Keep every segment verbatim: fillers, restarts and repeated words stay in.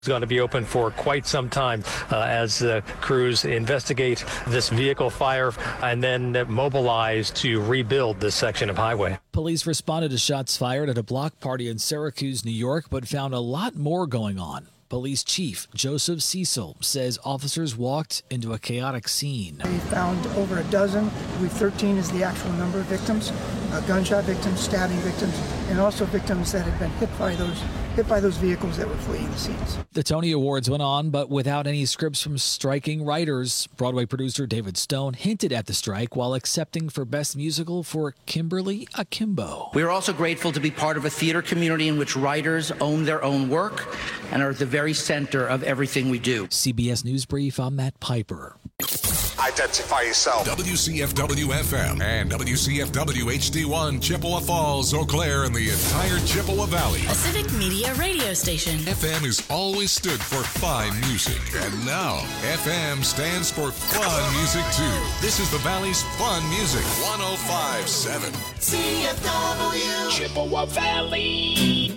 It's going to be open for quite some time uh, as uh, crews investigate this vehicle fire and then uh, mobilize to rebuild this section of highway. Police responded to shots fired at a block party in Syracuse, New York, but found a lot more going on. Police Chief Joseph Cecil says officers walked into a chaotic scene. We found over a dozen. I believe thirteen is the actual number of victims, uh, gunshot victims, stabbing victims, and also victims that had been hit by those hit by those vehicles that were fleeing the scenes. The Tony Awards went on, but without any scripts from striking writers. Broadway producer David Stone hinted at the strike while accepting for Best Musical for Kimberly Akimbo. We are also grateful to be part of a theater community in which writers own their own work and are at the very center of everything we do. C B S News Brief, I'm Matt Piper. Identify yourself. W C F W F M and W C F W H D one, Chippewa Falls, Eau Claire, and the entire Chippewa Valley. A Civic Media radio station. F M has always stood for fine music, and now F M stands for fun music too. This is the Valley's fun music. one oh five point seven C F W Chippewa Valley.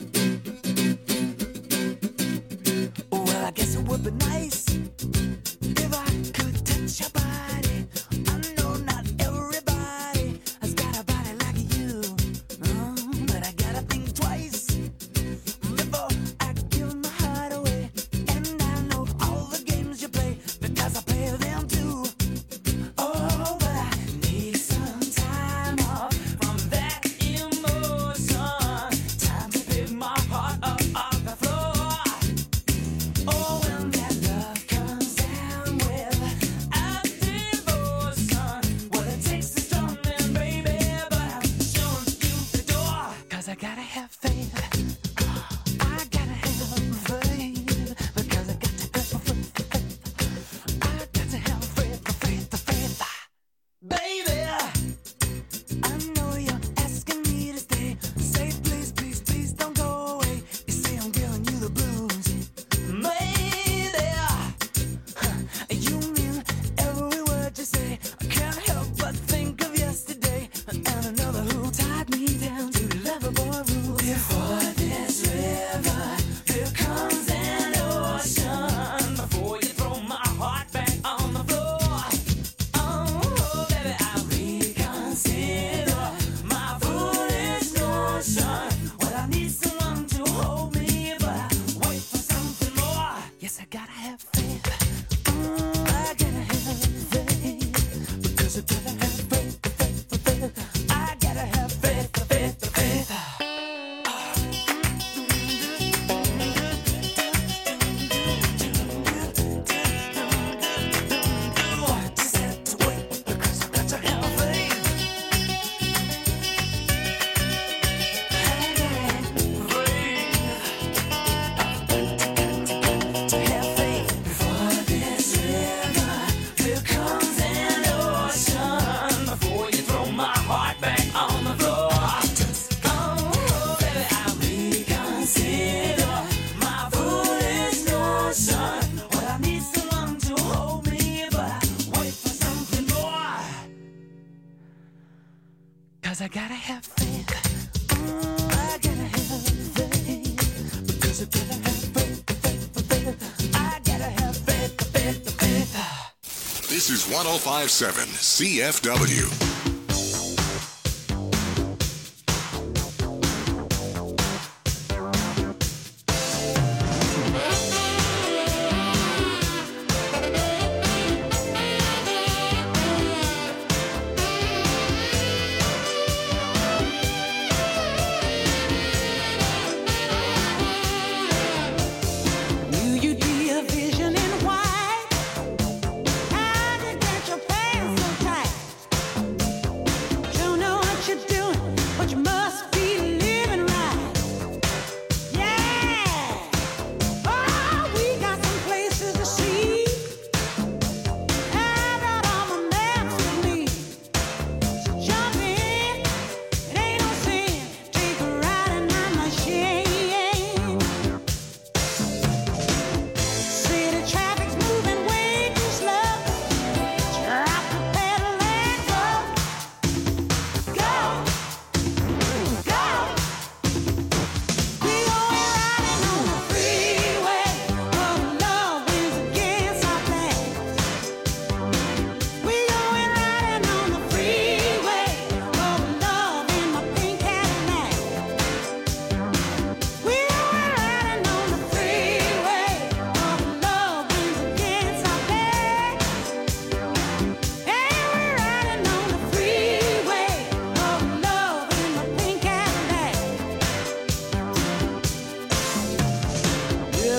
Well, I guess it would be nice if I could touch your body. I know not everybody has got a body like you, oh, but I gotta think twice before I give my heart away. And I know all the games you play because I play them too. Oh, but I need some time off from that emotion. Time to pick my heart up off the floor. Oh, when that love comes down with a devotion, well, it takes a strong man, baby, but I'm showing you the door. Cause I gotta have faith. I gotta have faith. Because I got to have faith. I got to have faith, faith, faith. Baby, I know you're asking me to stay. Say please, please, please don't go away. You say I'm giving you the blues. Maybe you mean every word you say. I can't help but think of yesterday and another who tied me down to lovable rules. Before this river, here comes an ocean. Before you throw my heart back on the floor, oh baby, I reconsider my foolish notion. Well, I need someone to hold me, but I wait for something more. Yes, I gotta have faith. Mm, I gotta have faith. Because I gotta have faith, faith, faith. I gotta have faith, faith, faith. Just have to wait because I got to have faith. To have faith. Before this river, here comes an ocean. Before you throw my heart back on the floor, oh baby, I reconsider my foolish notion. Well, I need someone to hold me, but I wait for something more. Cause I gotta have faith. Mm, I gotta have faith. Because I gotta have faith, faith, faith. I gotta have faith, faith, faith. This is one oh five point seven C F W. Will you be a vision in white? How to get your pants so tight?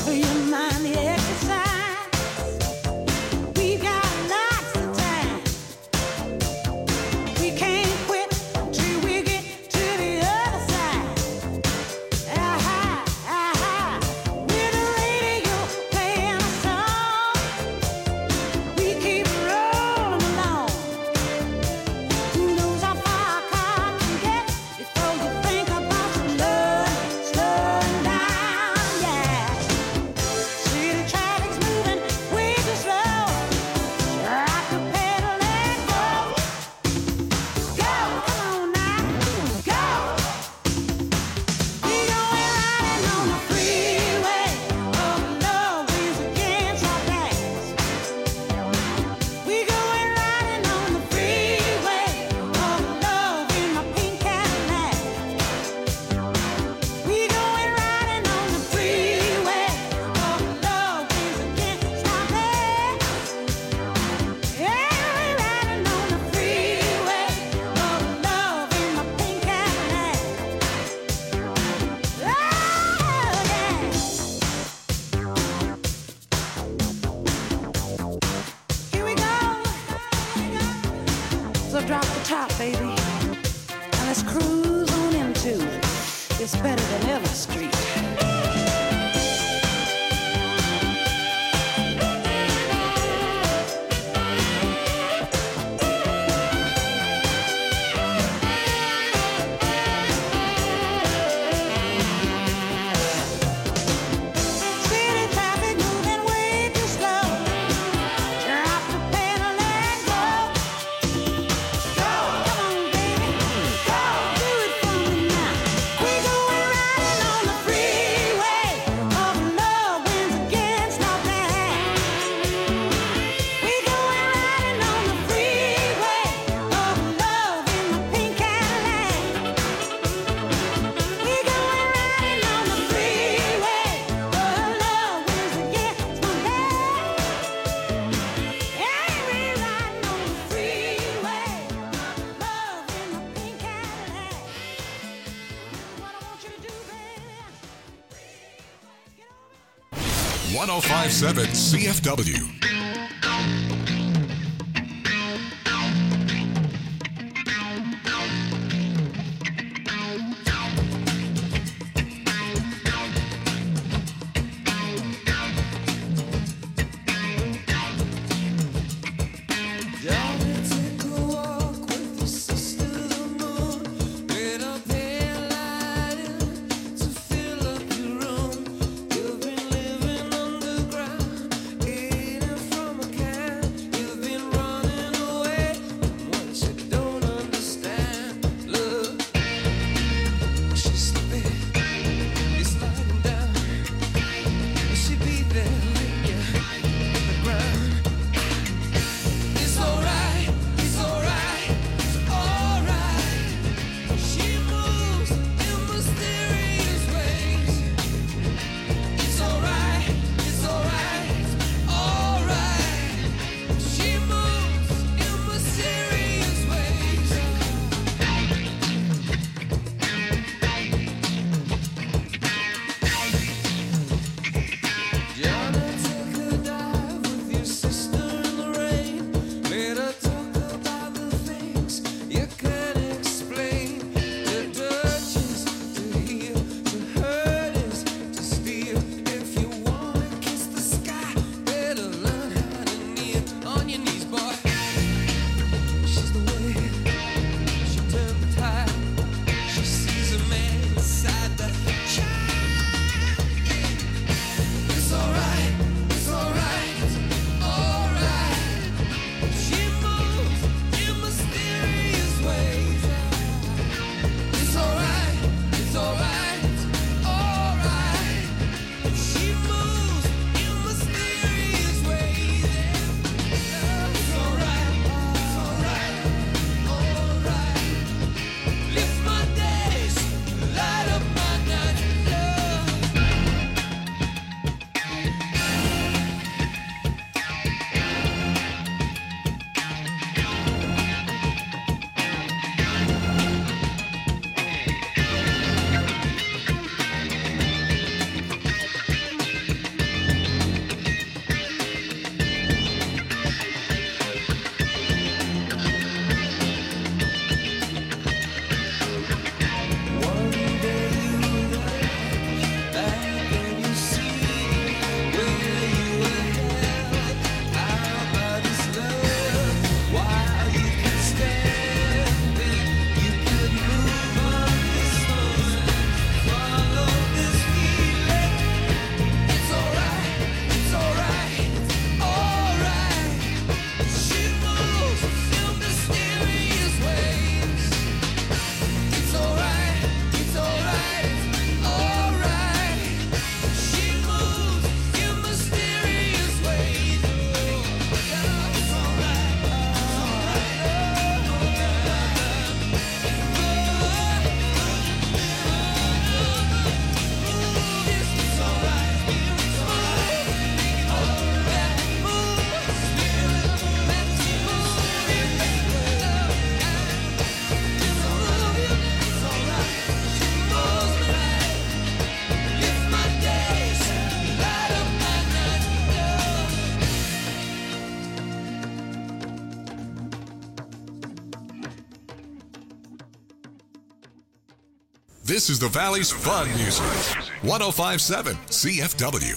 one oh five point seven C F W. You've been living underground, eating This is the Valley's Fun Music. one oh five point seven C F W.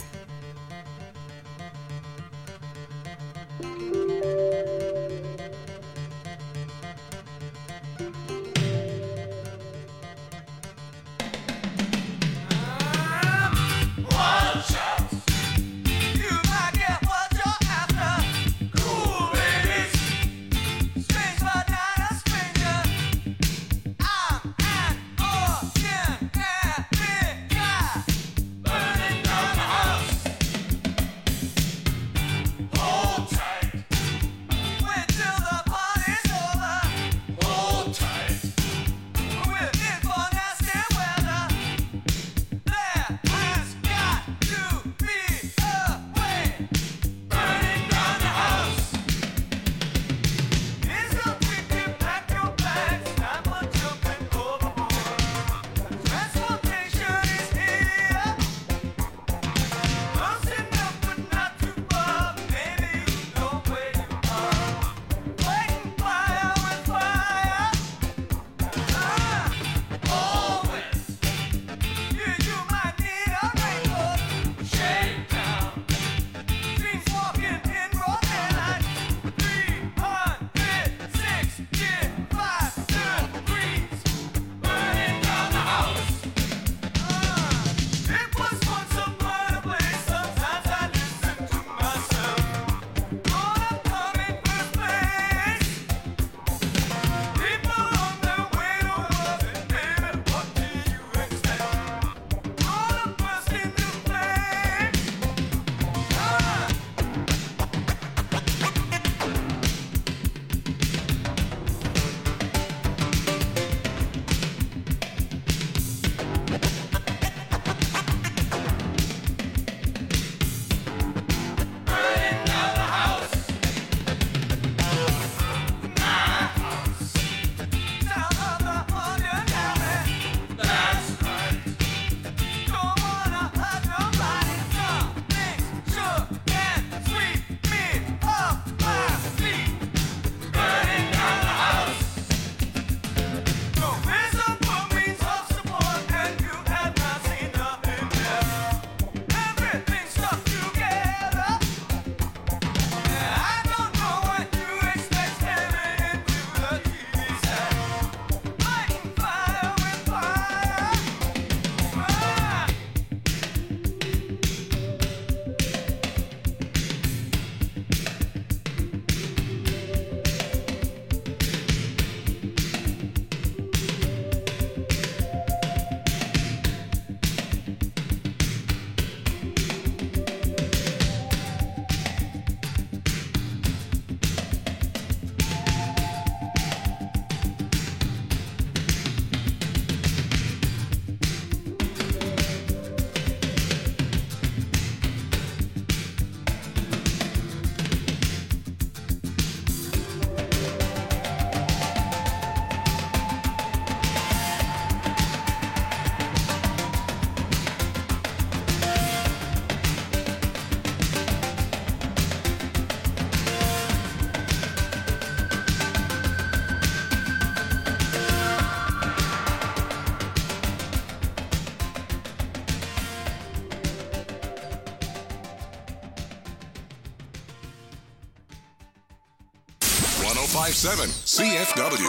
one oh five point seven C F W.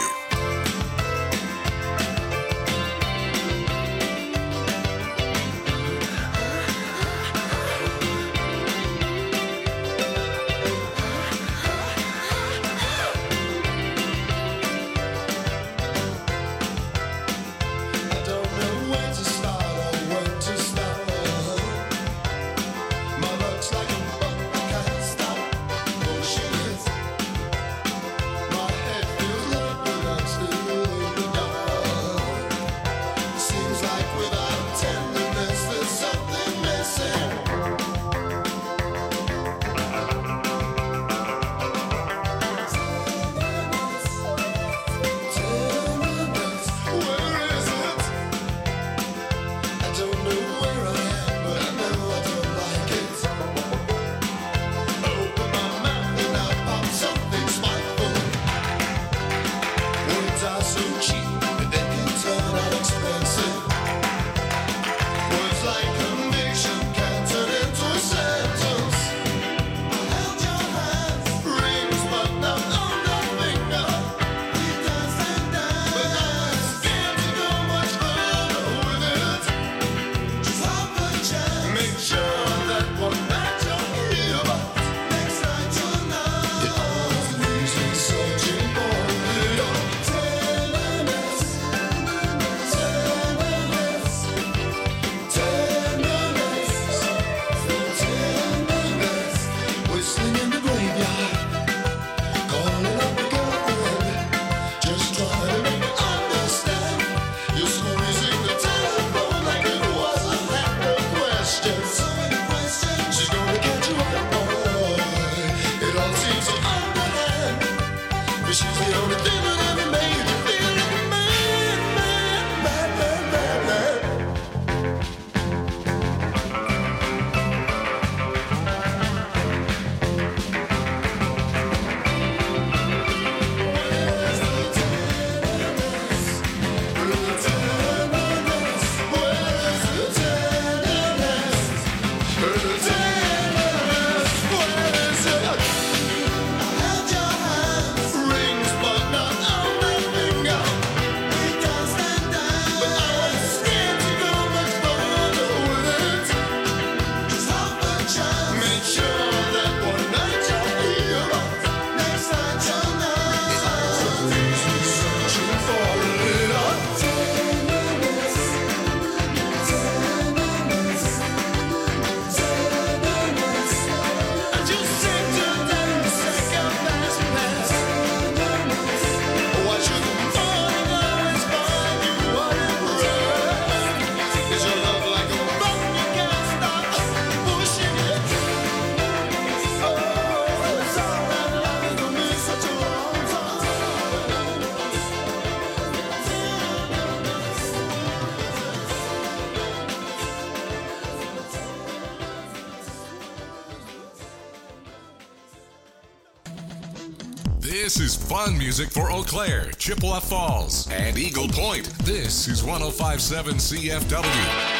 My head feels like This is fun music for Eau Claire, Chippewa Falls, and Eagle Point. This is one oh five point seven C F W.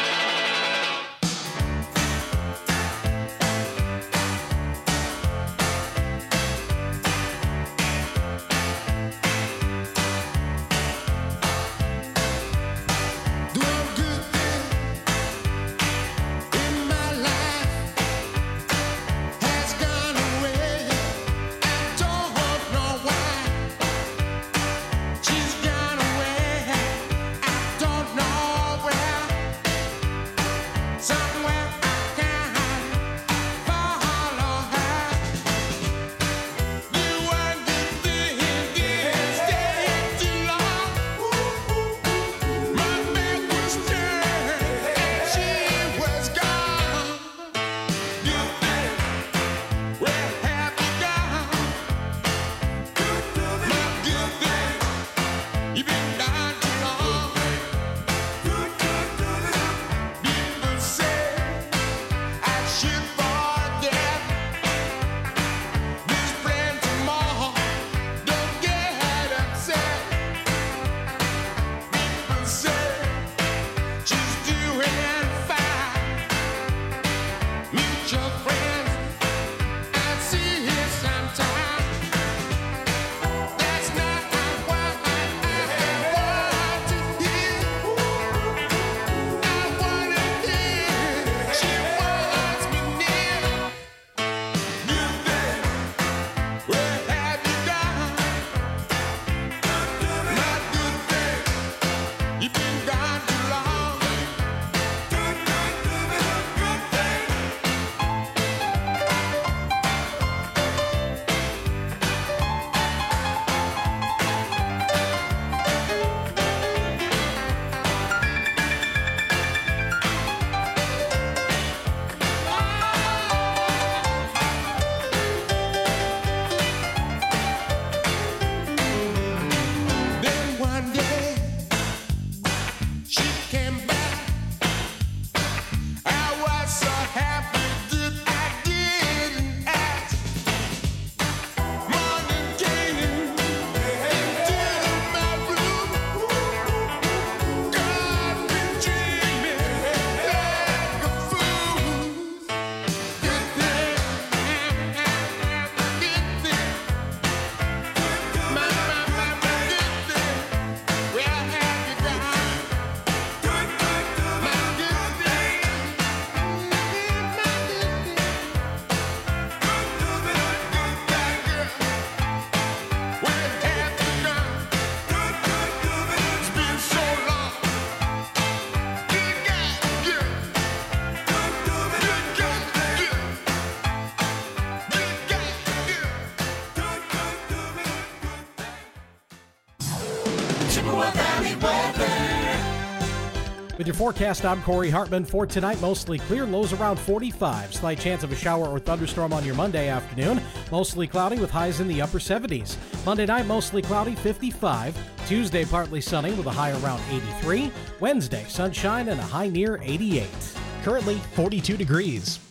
With your forecast, I'm Corey Hartman. For tonight, mostly clear, lows around forty-five. Slight chance of a shower or thunderstorm on your Monday afternoon. Mostly cloudy with highs in the upper seventies. Monday night, mostly cloudy, fifty-five. Tuesday, partly sunny with a high around eighty-three. Wednesday, sunshine and a high near eighty-eight. Currently, forty-two degrees.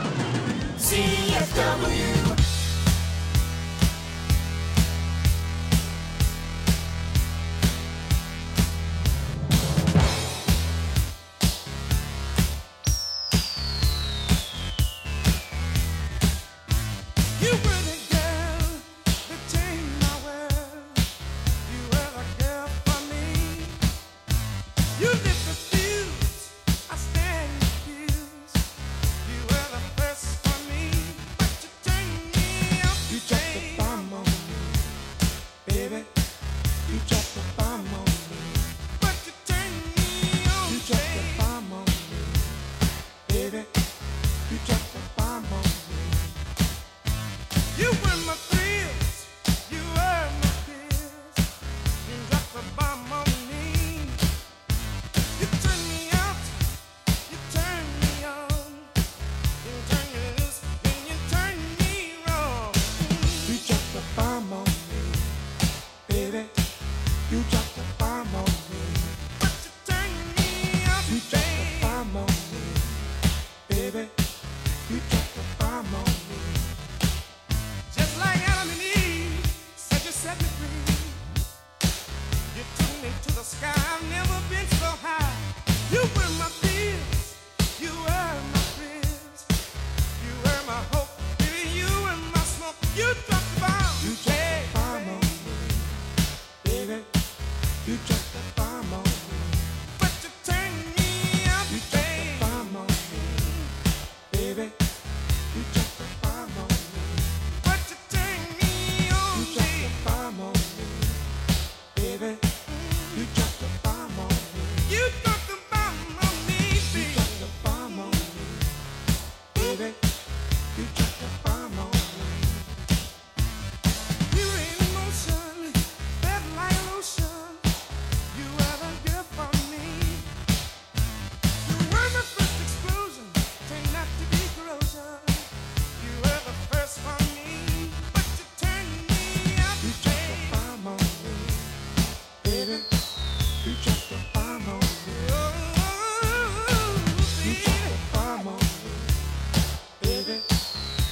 C F W. I stand confused. You were the first for me, but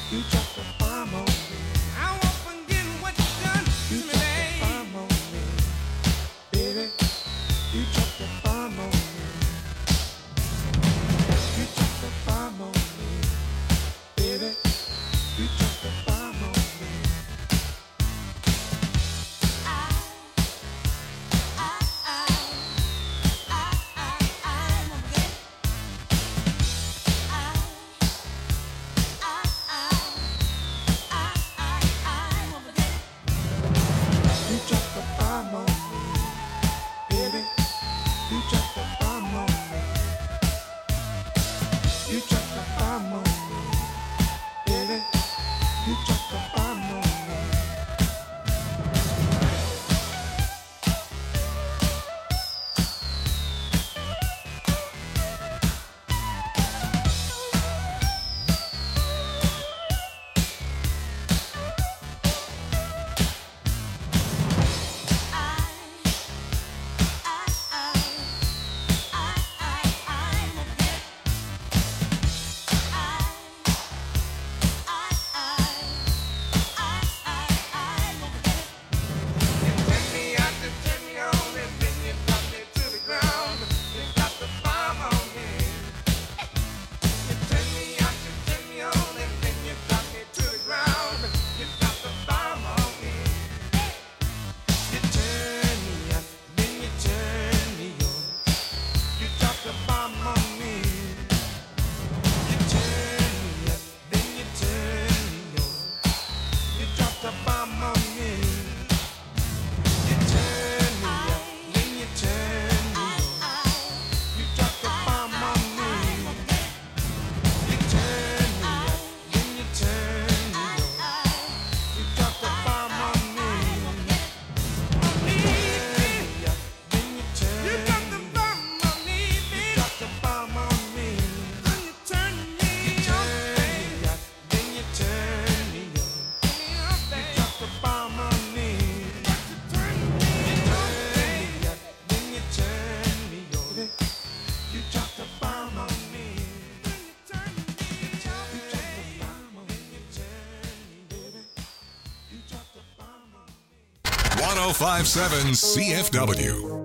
You dropped the bomb on me. I won't forget what you done to me, baby. You dropped the bomb on me. You dropped the bomb on me, baby. You dropped the bomb on me. I, I, I, I, I, I won't forget. I, I, I, I, I, I won't forget. You dropped the bomb on me, baby. You dropped the bomb on me. You dropped the bomb on me, baby. You dropped the bomb on me. one oh five point seven C F W.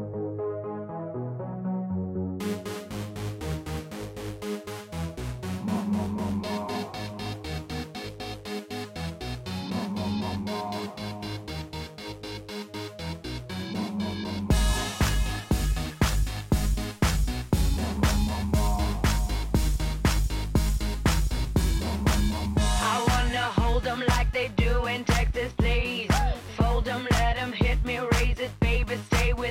I wanna hold them like they do in Texas, please. Fold them, let them hit me, raise it, baby, stay with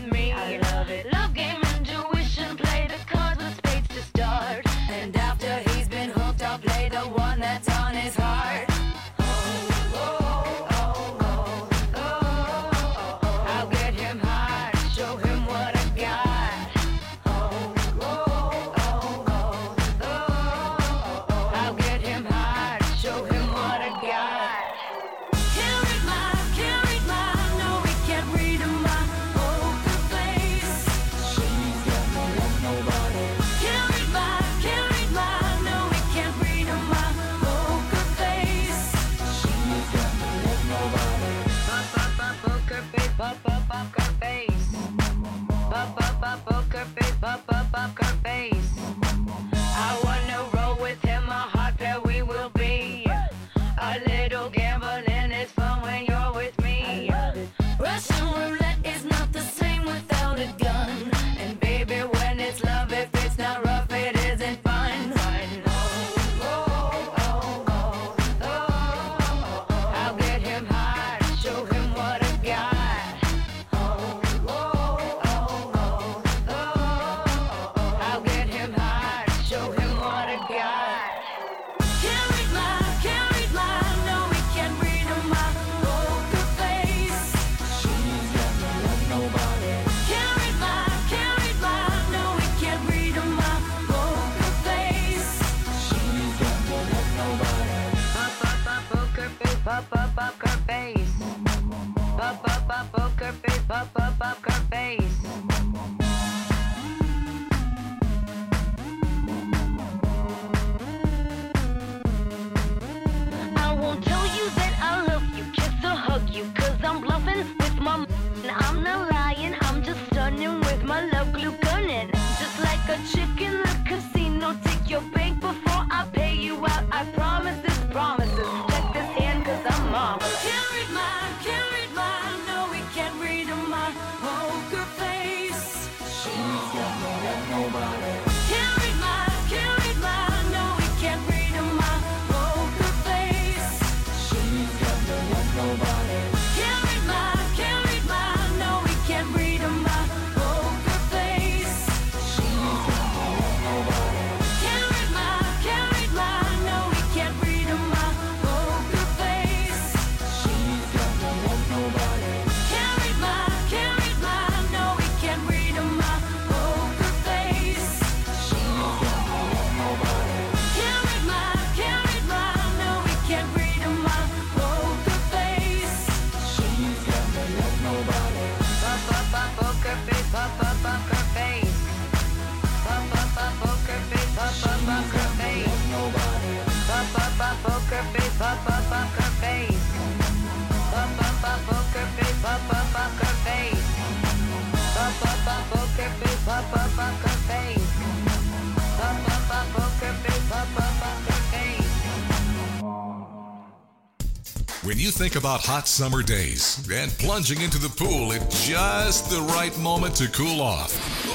poker face, pop up poker face. Pop up a poker face, pop up poker face. Pop up a poker face, pop up poker face. Pop up a poker face, pop up poker face. When you think about hot summer days and plunging into the pool at just the right moment to cool off,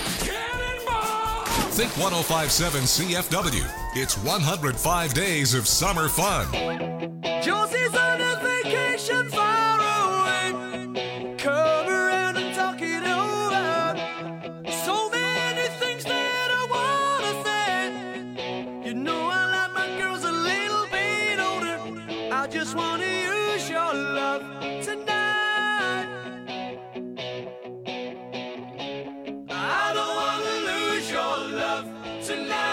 think one oh five point seven C F W. It's one hundred five days of summer fun. Josie's on a vacation far away. Come around and talk it over. So many things that I wanna say. You know I like my girls a little bit older. I just wanna use your love tonight. I don't wanna lose your love tonight.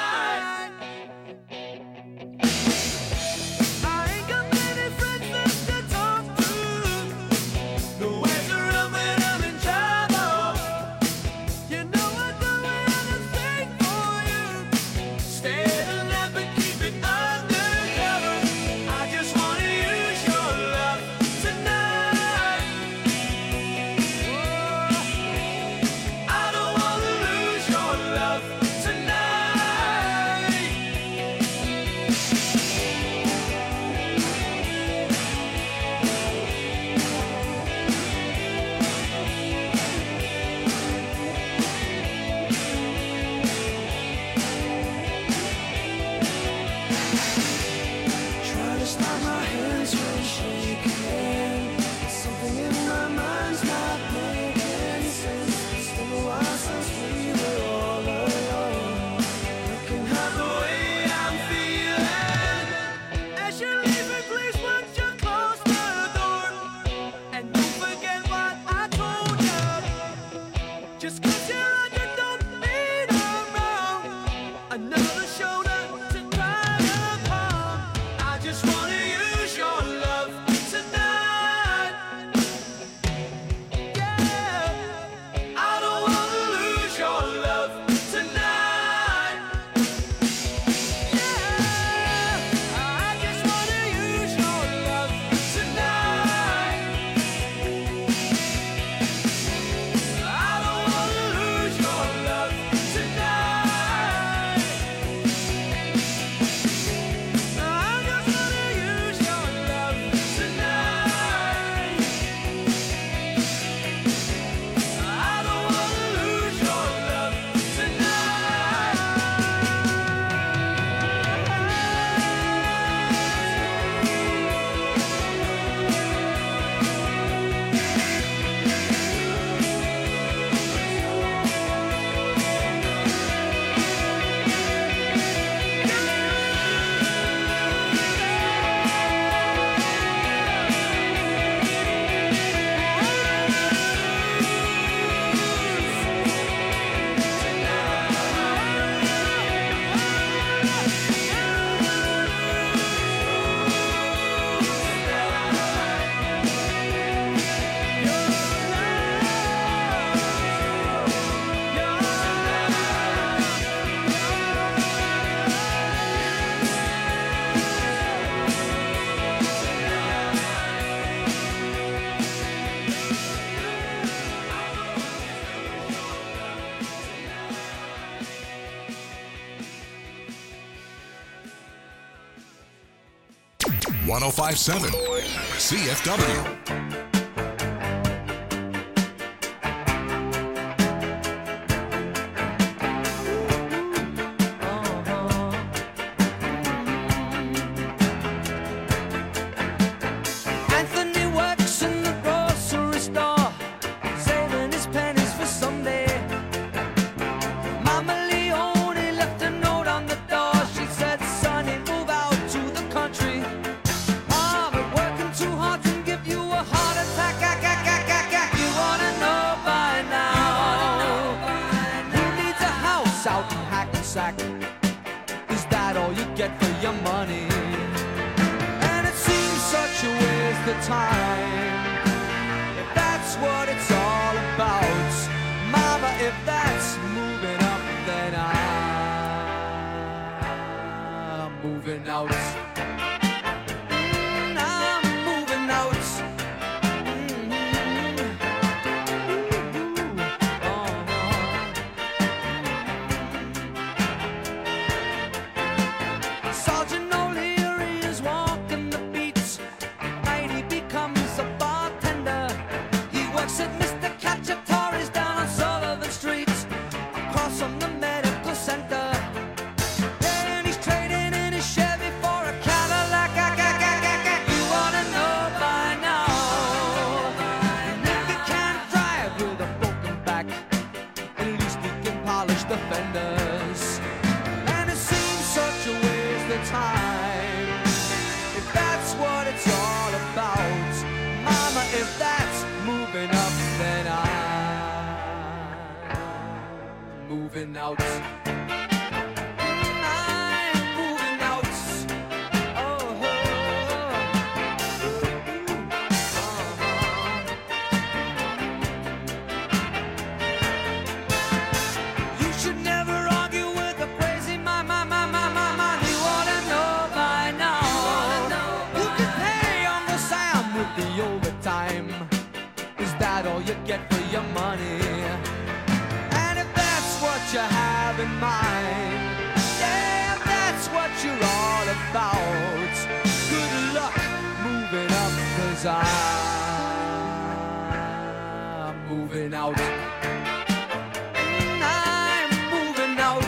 I ain't got many friends left to talk to. Nowhere to run when I'm in trouble. You know I'd do anything for you. Stay alive and keep it undercover. I just wanna use your love tonight. Whoa. I don't wanna lose your love tonight. Try to stop my hands from shaking. Something in my mind's not making sense. It's been a while since we were all alone. Looking at the way I'm feeling. As you leave me, please won't you close the door? And don't forget what I told you. Just 'cause you're on, you don't mean I'm wrong. Another shoulder to cry upon. I just wanna use your love tonight. Yeah, I don't wanna lose your love tonight. Yeah, I just wanna use your love tonight. I don't wanna lose your love tonight. I just wanna use your love tonight. I don't wanna lose your love one oh five point seven C F W. Anthony works in the grocery store, saving his pennies for someday. Mama Leone left a note on the door. She said, "Sonny, move out to the country. Mom, I'm working too hard to give you a heart attack. Ah, ah, ah, ah, ah. You wanna know by now? Who needs a house out in Hackensack? Is that all you get for your money? And it seems such a waste of time. If that's what it's all about, Mama, if that's moving up, then I'm moving out. moving out. I'm moving out. Oh, uh-huh. You should never argue with a crazy mind, my, my, my, my, my. You ought to know by now. You can pay Uncle Sam with the overtime. Is that all you get for your money? And if that's what you have in mind, yeah, if that's what you're all about, good luck moving up, 'cause I'm moving out. I'm moving out.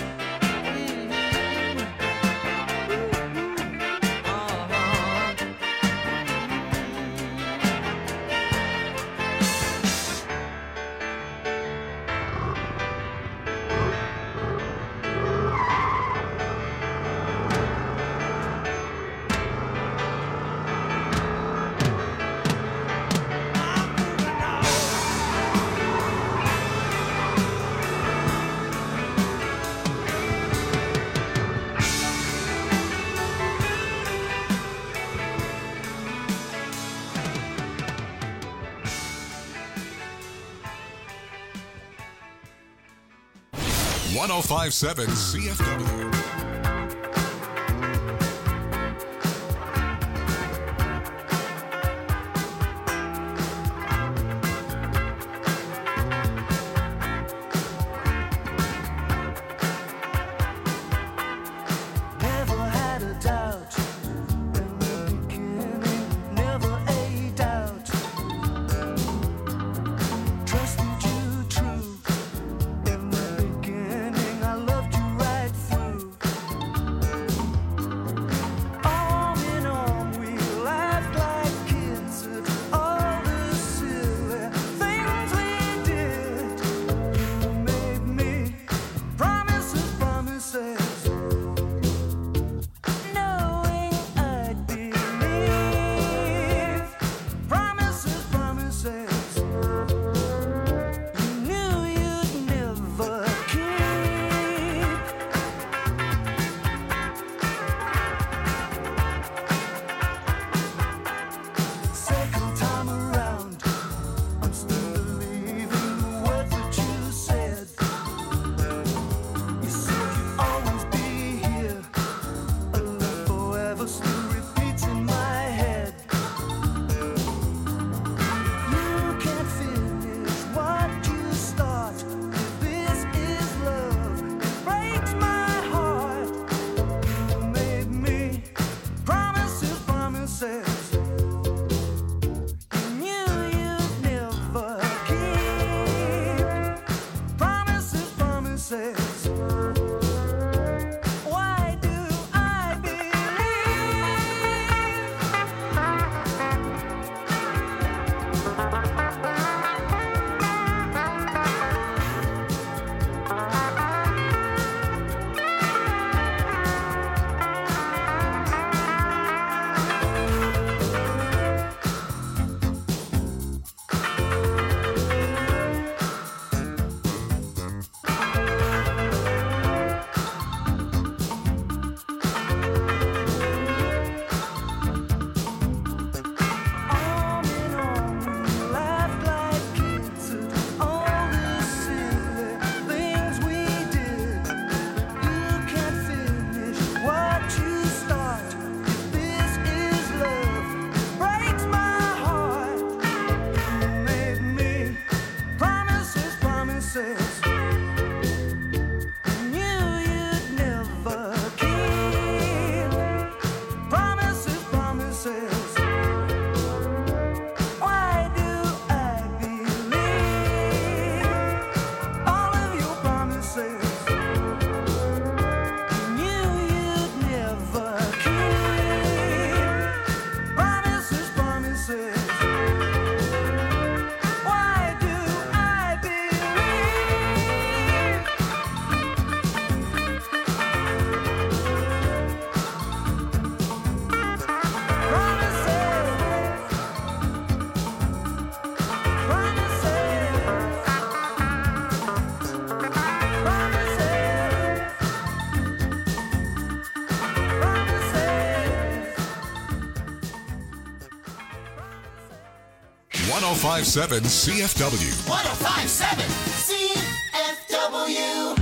one oh five point seven C F W. Never had a doubt in the beginning, never a doubt. Trusted you true in the beginning, I loved you right through. Arm in arm, we laughed like kids at all the silly things we did. You made me promises, promises. Knowing I'd believe promises, promises. You knew you'd never keep. Second time around, I'm still believing the words that you said. You said you'd always be here. A love forever still repeats in my head. You can't finish what you start. If this is love, it breaks my heart. You made me promises, promises. You knew you'd never keep. Promises, promises. Why do I Arm in arm, we laughed like kids at all the silly things we did. You can't finish what you start. If this is love, it breaks my heart. You made me promises, promises. You knew you'd never keep. Promises, promises. Why do I believe all of your promises? You knew you'd never keep. Promises, promises. Why do I believe? Promises, one oh five point seven C F W. one oh five point seven C F W.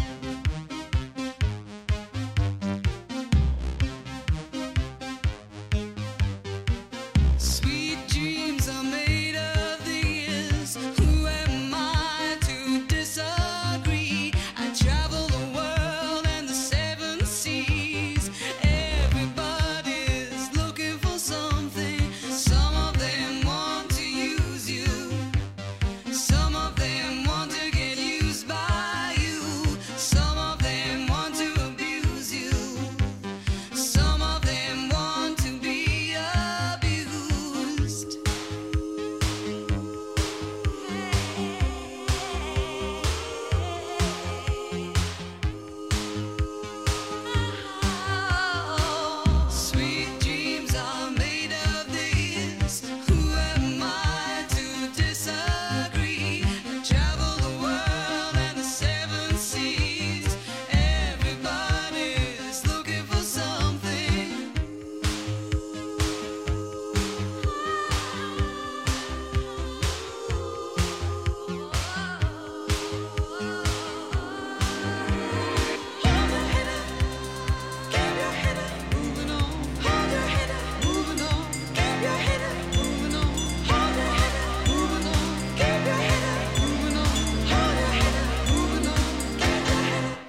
Sweet dreams are made of these. Who am I to disagree? I travel the world and the seven seas. Everybody's looking for something. Some of them want to use you. Some of them want to get used by you. Some of them want to abuse you. Some of them want to be abused. Sweet dreams are made of this. Who am I to disagree? I travel the world and the seven seas. Everybody's looking for something. Hold your head up, keep your head up, moving on. Hold your head up, moving on. Keep your head up, moving on. Hold your head up, moving on. Keep your head up, moving on. Hold your head up, moving on. Keep your head up.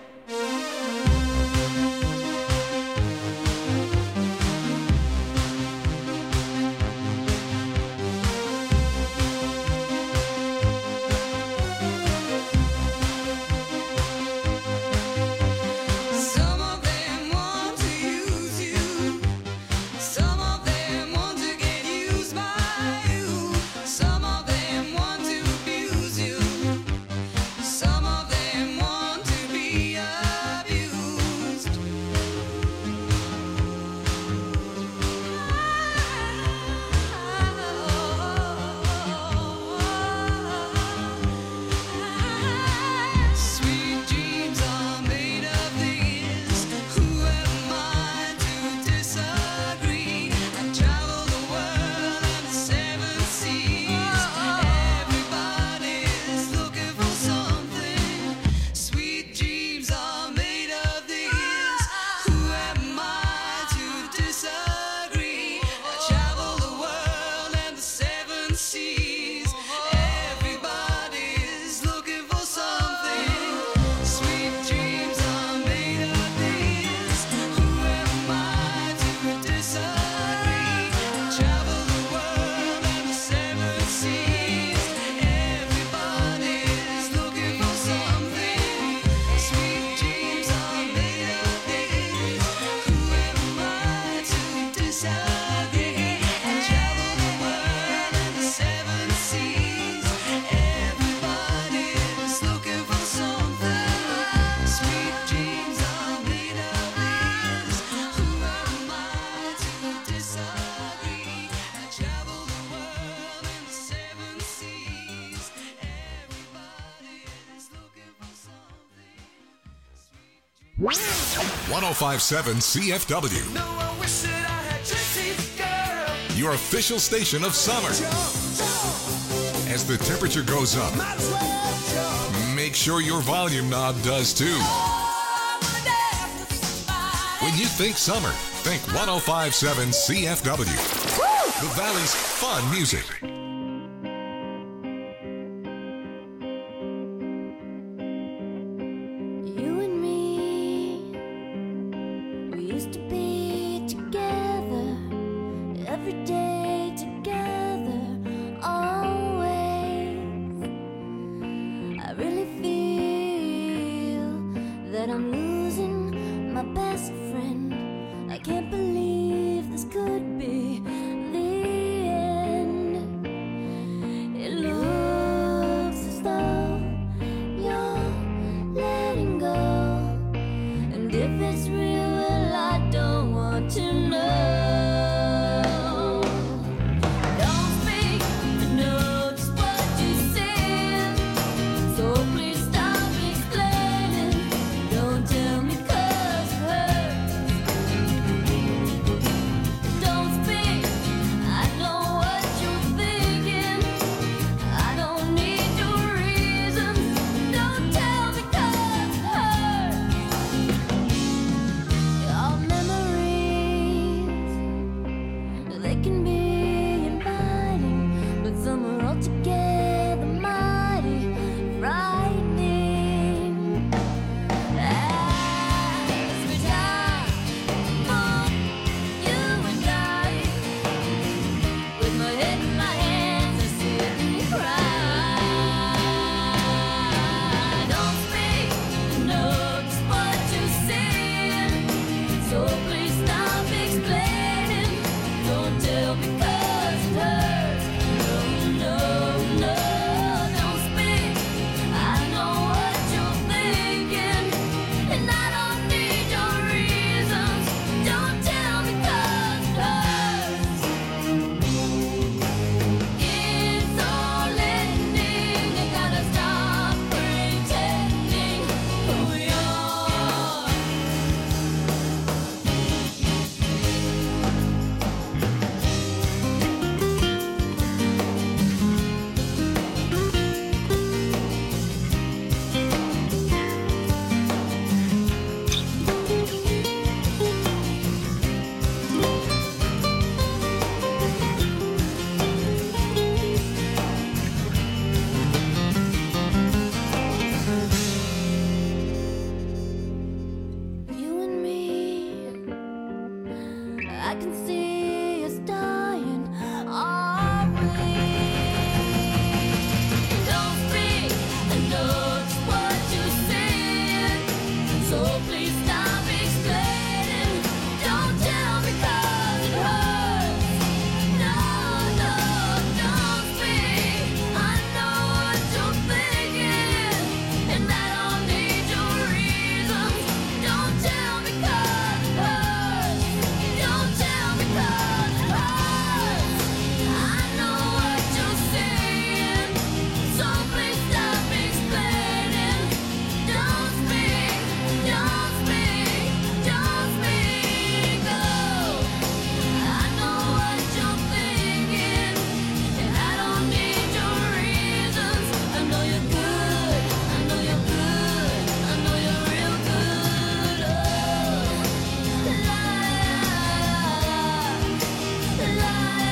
Some of them want to use you. Some of them want to get used by you. Some of them want to abuse you. Some of them want to be abused. Sweet dreams are made of these. Who am I to disagree? I travel the world and the seven seas. Everybody's looking for something. Sweet dreams are made of these. Who am I to disagree? I travel the world and the seven seas. Everybody's looking for something. Sweet dreams are made of these. Who am I to disagree? I travel the world and the seven seas. Everybody's looking for something. Sweet dreams are made of these. Who am I to disagree? I travel the world and the seven seas. Everybody's looking for something. Sweet dreams are made of these. Who am I to disagree? I travel the world and the seven seas. Everybody's looking for something. one oh five point seven C F W, No, I wish that I had your teeth, girl. your official station of summer. As the temperature goes up, make sure your volume knob does too. When you think summer, think one oh five point seven C F W. The Valley's fun music. You and me, we used to be together every day together, always. I really feel that I'm losing my best friend. I can't believe this could be the end. They can be inviting, but some are altogether mighty frightening. As we die among you and I, with my head in my hands, I sit and cry. Don't speak, know just what you're saying, so please stop explaining. Don't tell me 'cause it hurts. No, no, no, don't speak. I know what you're thinking, and I don't need your reasons. Don't tell me 'cause it hurts. It's all ending. You gotta stop pretending who you are. You and me, I can see us dying, are we? Don't speak, I know just what you're saying, so please stop explaining. Don't tell me 'cause it hurts. No, no, don't speak. I know what you're thinking, and I don't need your reasons. Don't tell me 'cause it hurts. Don't tell me 'cause it hurts. I know what you're saying, so please stop explaining. Don't speak, don't speak, don't speak. Oh, I know what you're thinking, and I don't need your reasons. I know you're good, I know you're good, I know you're real good. Oh, la la la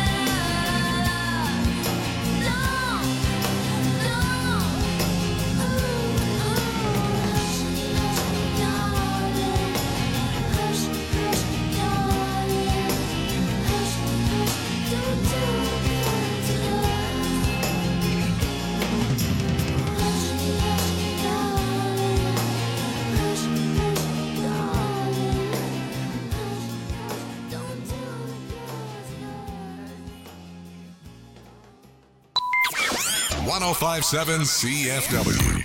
la. No, no. Hush, hush, darling. Hush, hush, darling. Hush, hush, don't tell me what it hurts. Hush, hush, darling. Hush, hush, darling. Hush, hush, don't tell me 'cause it hurts. one oh five point seven C F W.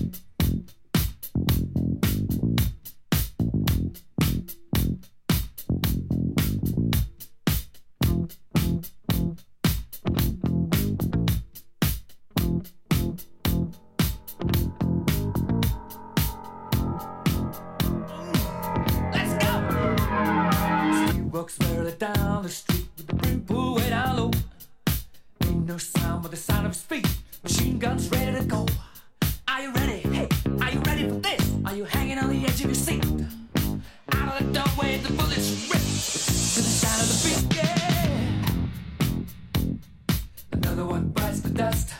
Let's go. She walks merrily down the street with the brim pulled way down low. Ain't no sound but the sound of his feet. Machine guns ready to go. Are you ready? Hey, are you ready for this? Are you hanging on the edge of your seat? Out of the doorway, the bullets rip to the sound of the beat. Yeah. Another one bites the dust.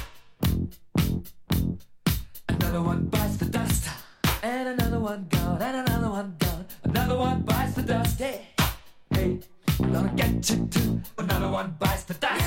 Another one bites the dust. And another one gone. And another one gone. Another one bites the dust. Hey, hey, I'm gonna get you too. Another one bites the dust.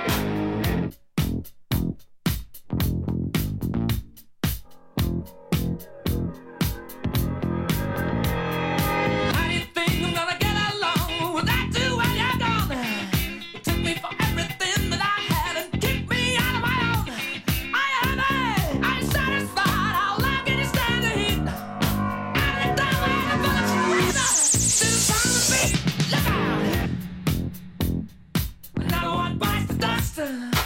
How do you think I'm gonna get along without you when you're gone? You took me for everything that I had and kicked me out of my own. Are you happy? Are you satisfied? How long can you stand the heat? Out of the doorway, the bullets rip to the sound of the beat. Look out! Another one bites the dust.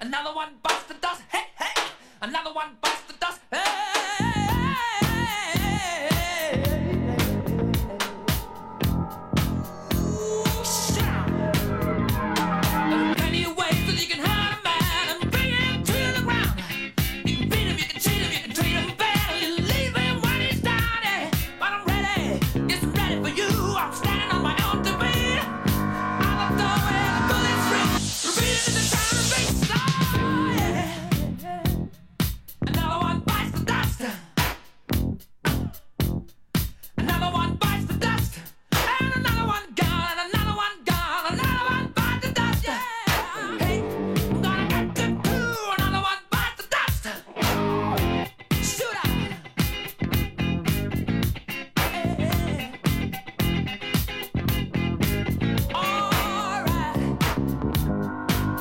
Another one bites the dust. Hey, hey. Another one bites the dust. Hey. Ooh, shout. There are plenty of ways that you can hurt a man and bring him to the ground. You can beat him, you can cheat him, you can treat him bad. You leave him when he's down. eh. But I'm ready, yes, I'm ready for you. I'm standing on my own two feet. I'm a door where the bullets ring. Repeat it in the time of race. Oh, yeah. Another one bites the dust. Another one bites the dust. And another one gone, another one gone, another one bites the dust. Hey, I'm gonna get them too. Another one bites the dust. Shoot out. All right.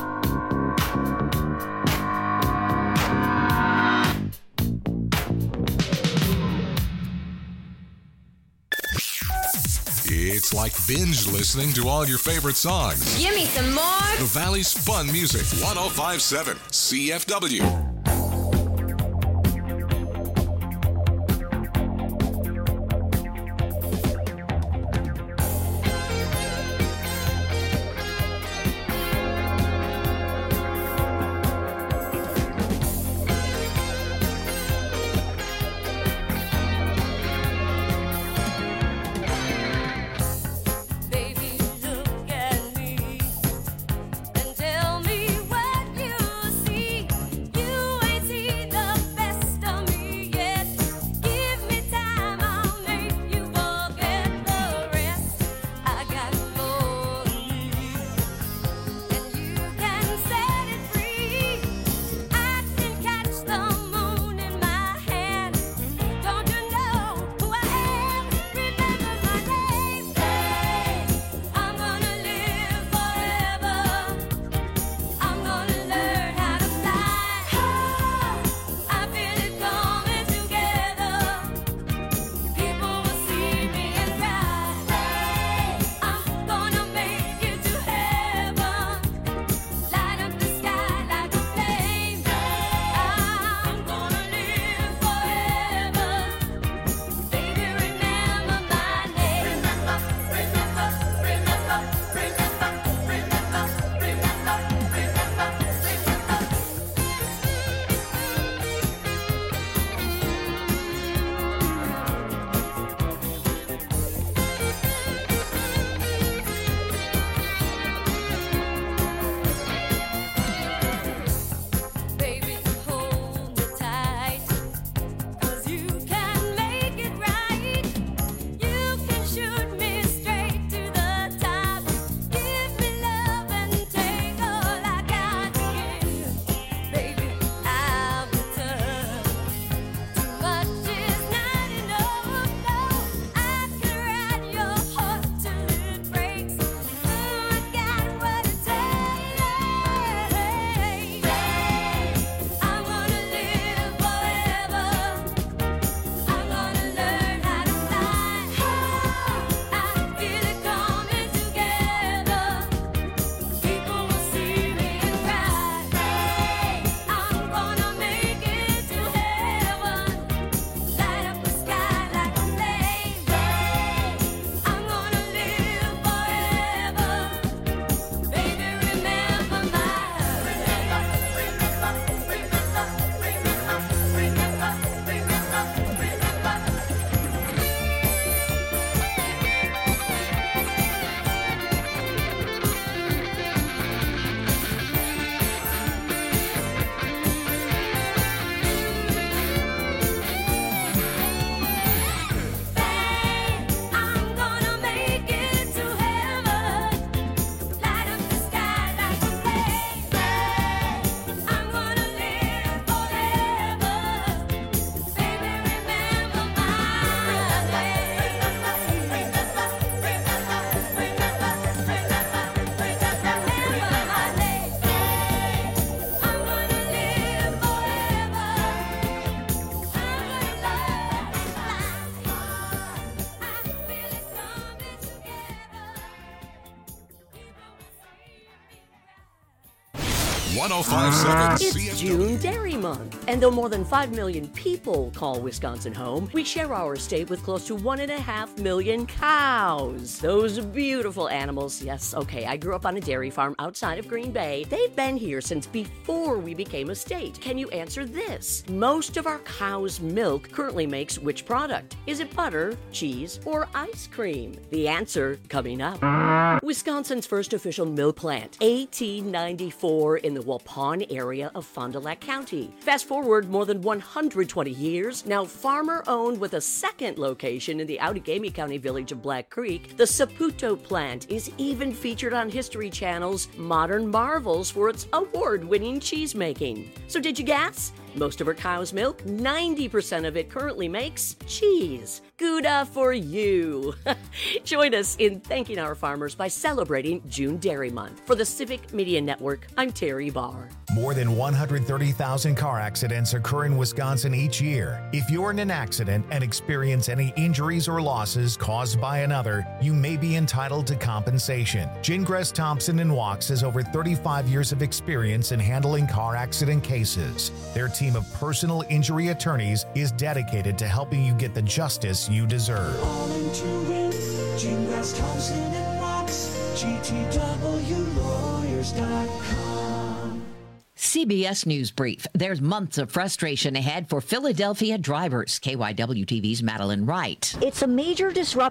It's like binge listening to all your favorite songs. Give me some more. The Valley's Fun Music, one oh five point seven C F W. Baby, look at me and tell me what you see. You one oh five point seven C F It's June Dairy Month, and though more than five million people call Wisconsin home, we share our state with close to one and a half million cows. Those beautiful animals. Yes, okay, I grew up on a dairy farm outside of Green Bay. They've been here since before we became a state. Can you answer this? Most of our cow's milk currently makes which product? Is it butter, cheese, or ice cream? The answer coming up. Wisconsin's first official milk plant, eighteen ninety-four, in the Waupun area of Fond du Lac County. Fast forward more than one hundred twenty years, now farmer-owned with a second location in the Outagamie County village of Black Creek, the Saputo plant is even featured on History Channel's Modern Marvels for its award-winning cheese making. So did you guess? Most of our cow's milk, ninety percent of it currently makes cheese. Gouda for you. Join us in thanking our farmers by celebrating June Dairy Month. For the Civic Media Network, I'm Terry Barr. More than one hundred thirty thousand car accidents occur in Wisconsin each year. If you're in an accident and experience any injuries or losses caused by another, you may be entitled to compensation. Gingras Thompson and Walks has over thirty-five years of experience in handling car accident cases. Their team of personal injury attorneys is dedicated to helping you get the justice you deserve. All into it, Gingras Thompson and Walks, G T W lawyers dot com. C B S News Brief. There's months of frustration ahead for Philadelphia drivers. K Y W T V's Madeline Wright. It's a major disruption